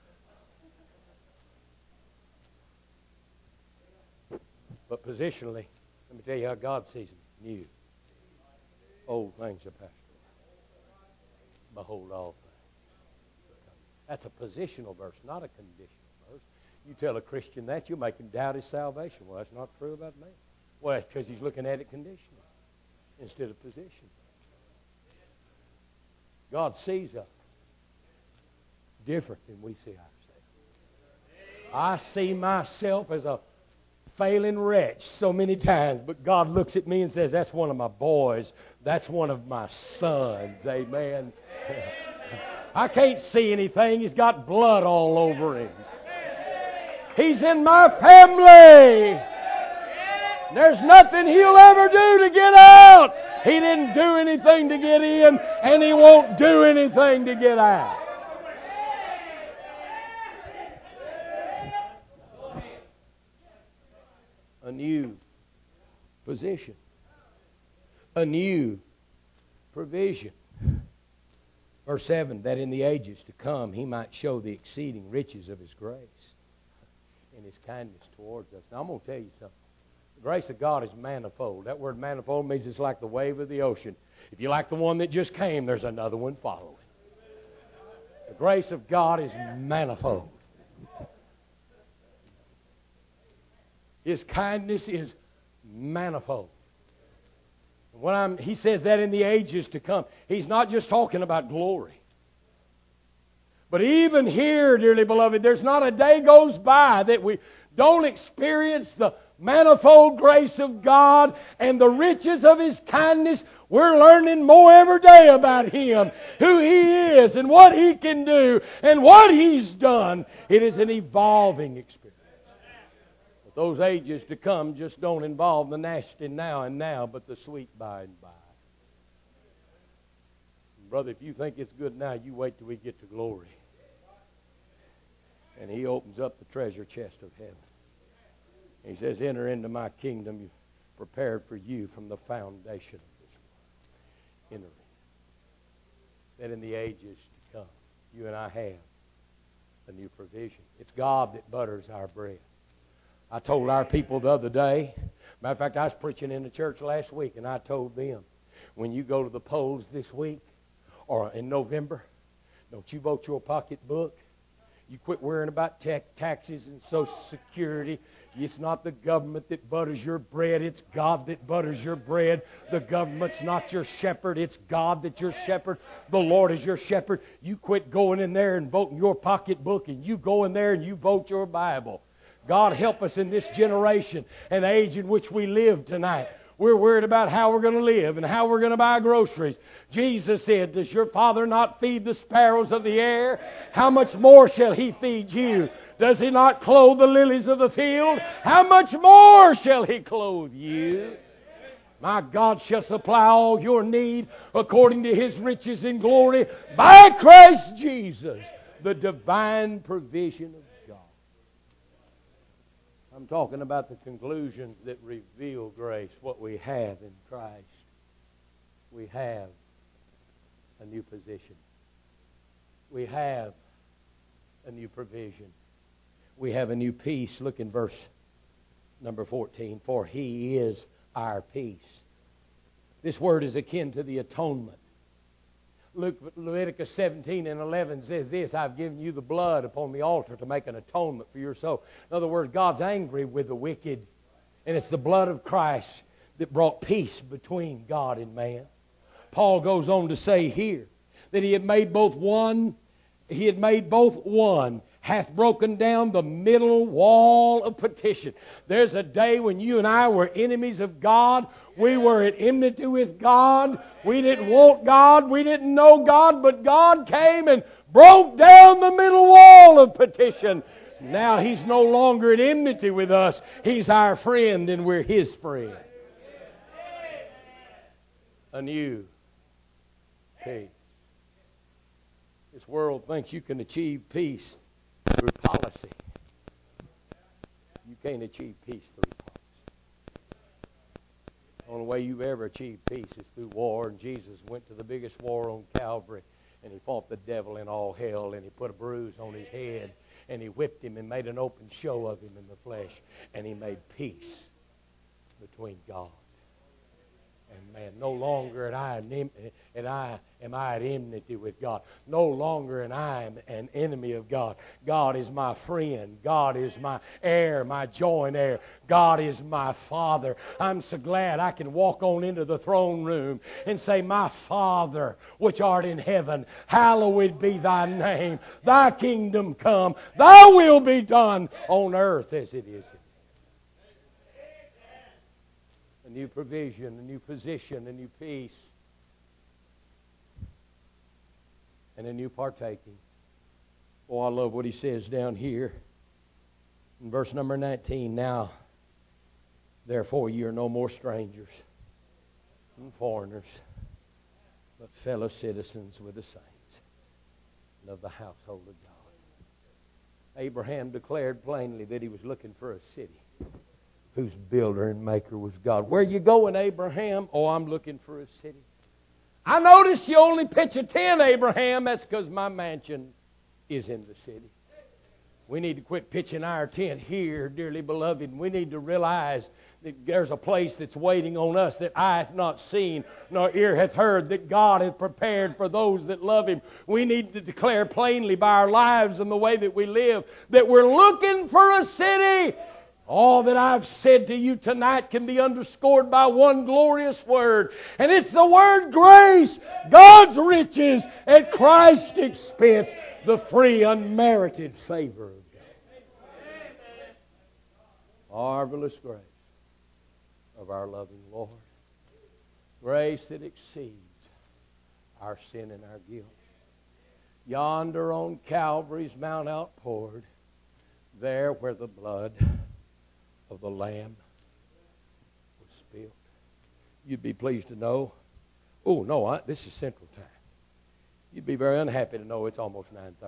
[SPEAKER 1] But positionally, let me tell you how God sees me. New. Old things are passed away. Behold, all things. That's a positional verse, not a conditional verse. You tell a Christian that, you'll make him doubt his salvation. Well, that's not true about me. Well, that's because he's looking at it conditionally instead of position. God sees us different than we see ourselves. I see myself as a failing wretch so many times, but God looks at me and says, "That's one of my boys. That's one of my sons." Amen. I can't see anything. He's got blood all over him. He's in my family. There's nothing he'll ever do to get out. He didn't do anything to get in, and he won't do anything to get out. A new position. A new provision. Verse 7, that in the ages to come He might show the exceeding riches of His grace and His kindness towards us. Now I'm going to tell you something. The grace of God is manifold. That word manifold means it's like the wave of the ocean. If you like the one that just came, there's another one following. The grace of God is manifold. His kindness is manifold. He says that in the ages to come. He's not just talking about glory. But even here, dearly beloved, there's not a day goes by that we don't experience the manifold grace of God and the riches of His kindness. We're learning more every day about Him, who He is and what He can do and what He's done. It is an evolving experience. But those ages to come just don't involve the nasty now and now, but the sweet by and by. Brother, if you think it's good now, you wait till we get to glory. And He opens up the treasure chest of heaven. He says, enter into my kingdom prepared for you from the foundation of this world. Enter in. That in the ages to come, you and I have a new provision. It's God that butters our bread. I told our people the other day, matter of fact, I was preaching in the church last week, and I told them, when you go to the polls this week or in November, don't you vote your pocketbook. You quit worrying about taxes and Social Security. It's not the government that butters your bread. It's God that butters your bread. The government's not your shepherd. It's God that's your shepherd. The Lord is your shepherd. You quit going in there and voting your pocketbook, and you go in there and you vote your Bible. God help us in this generation and age in which we live tonight. We're worried about how we're going to live and how we're going to buy groceries. Jesus said, does your Father not feed the sparrows of the air? How much more shall He feed you? Does He not clothe the lilies of the field? How much more shall He clothe you? My God shall supply all your need according to His riches in glory by Christ Jesus, the divine provision of God. I'm talking about the conclusions that reveal grace, what we have in Christ. We have a new position. We have a new provision. We have a new peace. Look in verse number 14. For He is our peace. This word is akin to the atonement. Leviticus 17 and 11 says this, I've given you the blood upon the altar to make an atonement for your soul. In other words, God's angry with the wicked. And it's the blood of Christ that brought peace between God and man. Paul goes on to say here that He had made both one, hath broken down the middle wall of petition. There's a day when you and I were enemies of God. We were at enmity with God. We didn't want God. We didn't know God. But God came and broke down the middle wall of petition. Now He's no longer at enmity with us. He's our friend and we're His friend. A new peace. This world thinks you can achieve peace through policy. You can't achieve peace through policy. The only way you've ever achieved peace is through war. And Jesus went to the biggest war on Calvary, and He fought the devil in all hell, and He put a bruise on His head, and He whipped Him and made an open show of Him in the flesh, and He made peace between God and man. No longer am I at enmity with God. No longer am I an enemy of God. God is my friend. God is my heir, my joint heir. God is my Father. I'm so glad I can walk on into the throne room and say, my Father, which art in heaven, hallowed be Thy name. Thy kingdom come. Thy will be done on earth as it is in heaven. A new provision, a new position, a new peace, and a new partaking. Oh, I love what he says down here in verse number 19. Now, therefore, ye are no more strangers and foreigners, but fellow citizens with the saints and of the household of God. Abraham declared plainly that he was looking for a city. whose builder and maker was God. Where you going, Abraham? Oh, I'm looking for a city. I notice you only pitch a tent, Abraham. That's because my mansion is in the city. We need to quit pitching our tent here, dearly beloved. We need to realize that there's a place that's waiting on us that eye hath not seen, nor ear hath heard, that God hath prepared for those that love Him. We need to declare plainly by our lives and the way that we live that we're looking for a city. All that I've said to you tonight can be underscored by one glorious word, and it's the word grace. God's riches at Christ's expense, the free, unmerited favor of God. Marvelous grace of our loving Lord. Grace that exceeds our sin and our guilt. Yonder on Calvary's Mount outpoured, there where the blood of the Lamb was spilled. You'd be pleased to know, this is Central Time. You'd be very unhappy to know it's almost 9:30.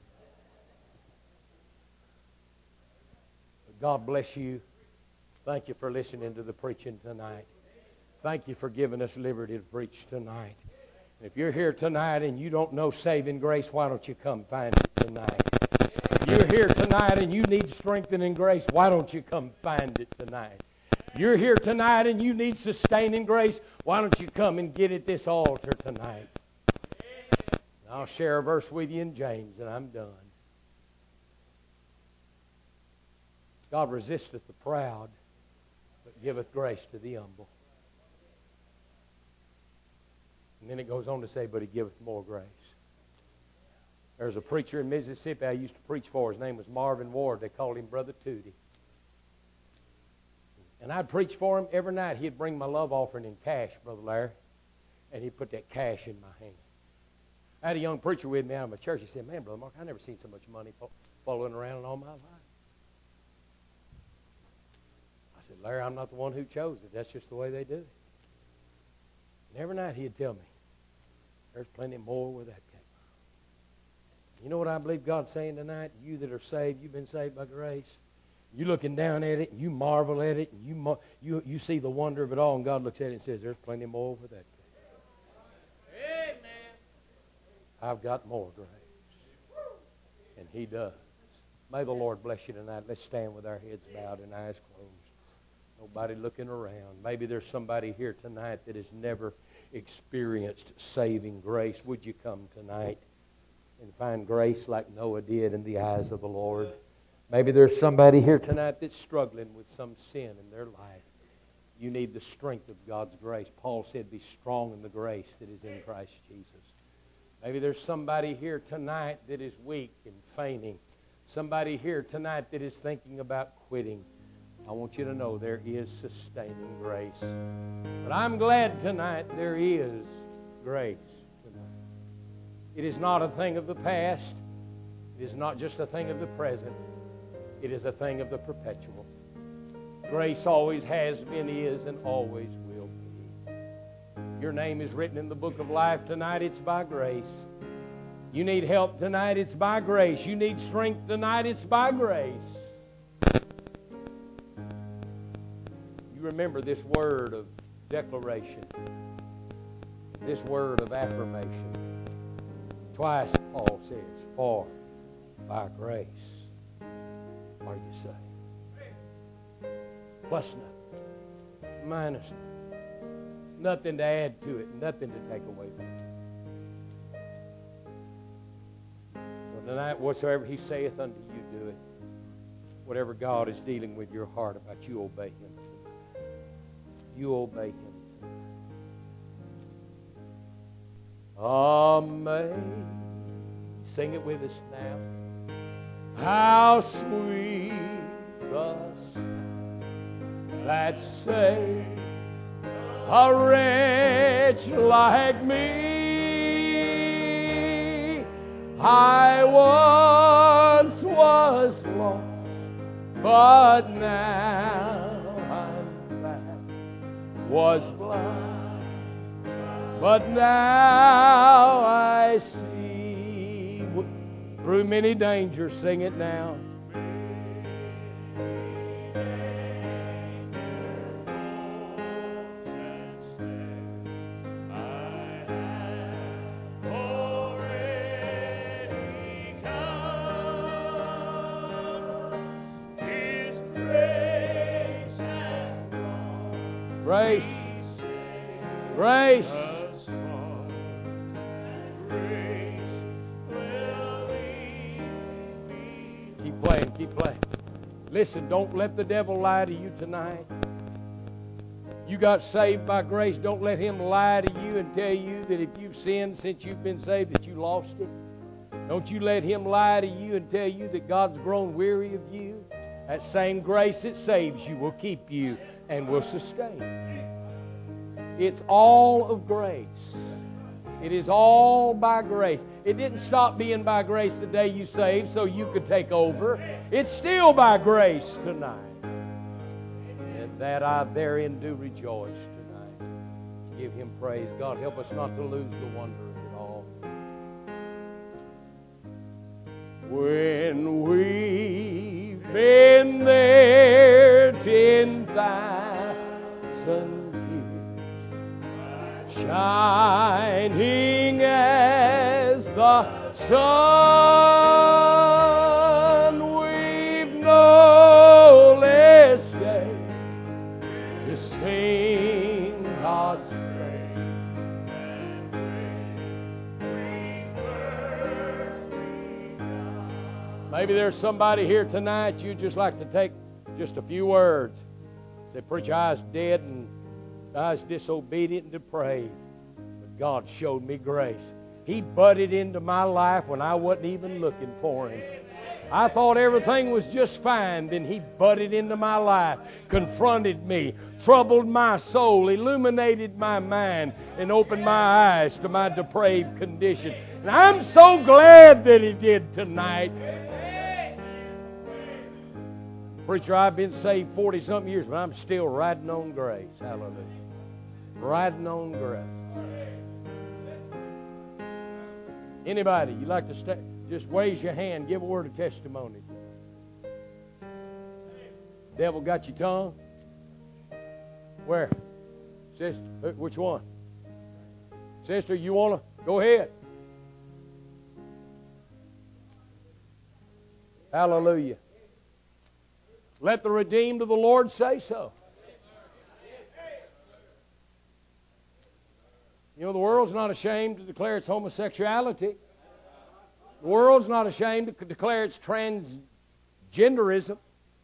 [SPEAKER 1] But God bless you. Thank you for listening to the preaching tonight. Thank you for giving us liberty to preach tonight. If you're here tonight and you don't know saving grace, why don't you come find it tonight? If you're here tonight and you need strengthening grace, why don't you come find it tonight? If you're here tonight and you need sustaining grace, why don't you come and get at this altar tonight? I'll share a verse with you in James, and I'm done. God resisteth the proud, but giveth grace to the humble. And then it goes on to say, but He giveth more grace. There's a preacher in Mississippi I used to preach for. His name was Marvin Ward. They called him Brother Tootie. And I'd preach for him every night. He'd bring my love offering in cash, Brother Larry, and he'd put that cash in my hand. I had a young preacher with me out of my church. He said, man, Brother Mark, I've never seen so much money following around in all my life. I said, Larry, I'm not the one who chose it. That's just the way they do it. And every night he'd tell me, there's plenty more where that came from. You know what I believe God's saying tonight? You that are saved, you've been saved by grace. You're looking down at it, and you marvel at it, and you see the wonder of it all, and God looks at it and says, there's plenty more where that came from. Amen. I've got more grace. And He does. May the Lord bless you tonight. Let's stand with our heads bowed and eyes closed. Nobody looking around. Maybe there's somebody here tonight that has never experienced saving grace. Would you come tonight and find grace like Noah did in the eyes of the Lord? Maybe there's somebody here tonight that's struggling with some sin in their life. You need the strength of God's grace. Paul said, be strong in the grace that is in Christ Jesus. Maybe there's somebody here tonight that is weak and fainting. Somebody here tonight that is thinking about quitting. I want you to know there is sustaining grace. But I'm glad tonight there is grace tonight. It is not a thing of the past. It is not just a thing of the present. It is a thing of the perpetual. Grace always has been, is, and always will be. Your name is written in the book of life tonight. It's by grace. You need help tonight. It's by grace. You need strength tonight. It's by grace. You remember this word of declaration, this word of affirmation. Twice Paul says, for by grace are you saved. Plus nothing. Minus nothing. Nothing to add to it. Nothing to take away from it. So tonight, whatsoever He saith unto you, do it. Whatever God is dealing with your heart about, you obey Him. You obey Him. Amazing. Sing it with us now. How sweet the sound that saved a wretch like me. I once was lost, but now I'm back. Was blind, but now I see. Through many dangers, sing it now. Grace. Grace. Keep playing, keep playing. Listen, don't let the devil lie to you tonight. You got saved by grace. Don't let him lie to you and tell you that if you've sinned since you've been saved that you lost it. Don't you let him lie to you and tell you that God's grown weary of you. That same grace that saves you will keep you and will sustain you. It's all of grace. It is all by grace. It didn't stop being by grace the day you saved so you could take over. It's still by grace tonight. And that I therein do rejoice tonight. Give him praise. God, help us not to lose the wonder of it all. When we've been there 10,000 shining as the sun, we've no less days to sing God's praise. Maybe there's somebody here tonight you'd just like to take just a few words. Say, preacher, I was dead and I was disobedient and depraved, but God showed me grace. He butted into my life when I wasn't even looking for Him. I thought everything was just fine. Then He butted into my life, confronted me, troubled my soul, illuminated my mind, and opened my eyes to my depraved condition. And I'm so glad that He did tonight. Preacher, I've been saved 40-something years, but I'm still riding on grace. Hallelujah. Riding on grace. Anybody, you like to stay? Just raise your hand. Give a word of testimony. Devil got your tongue? Where? Sister, which one? Sister, you want to? Go ahead. Hallelujah. Let the redeemed of the Lord say so. You know, the world's not ashamed to declare its homosexuality. The world's not ashamed to declare its transgenderism.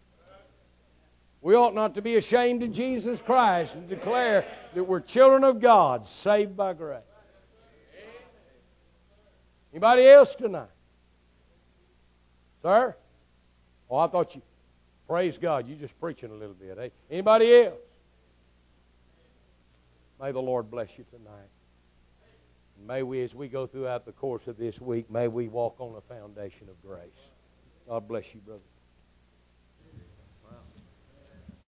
[SPEAKER 1] We ought not to be ashamed of Jesus Christ and declare that we're children of God, saved by grace. Anybody else tonight? Sir? Oh, I thought you... Praise God, you're just preaching a little bit. Eh? Anybody else? May the Lord bless you tonight. May we, as we go throughout the course of this week, may we walk on a foundation of grace. God bless you, brother.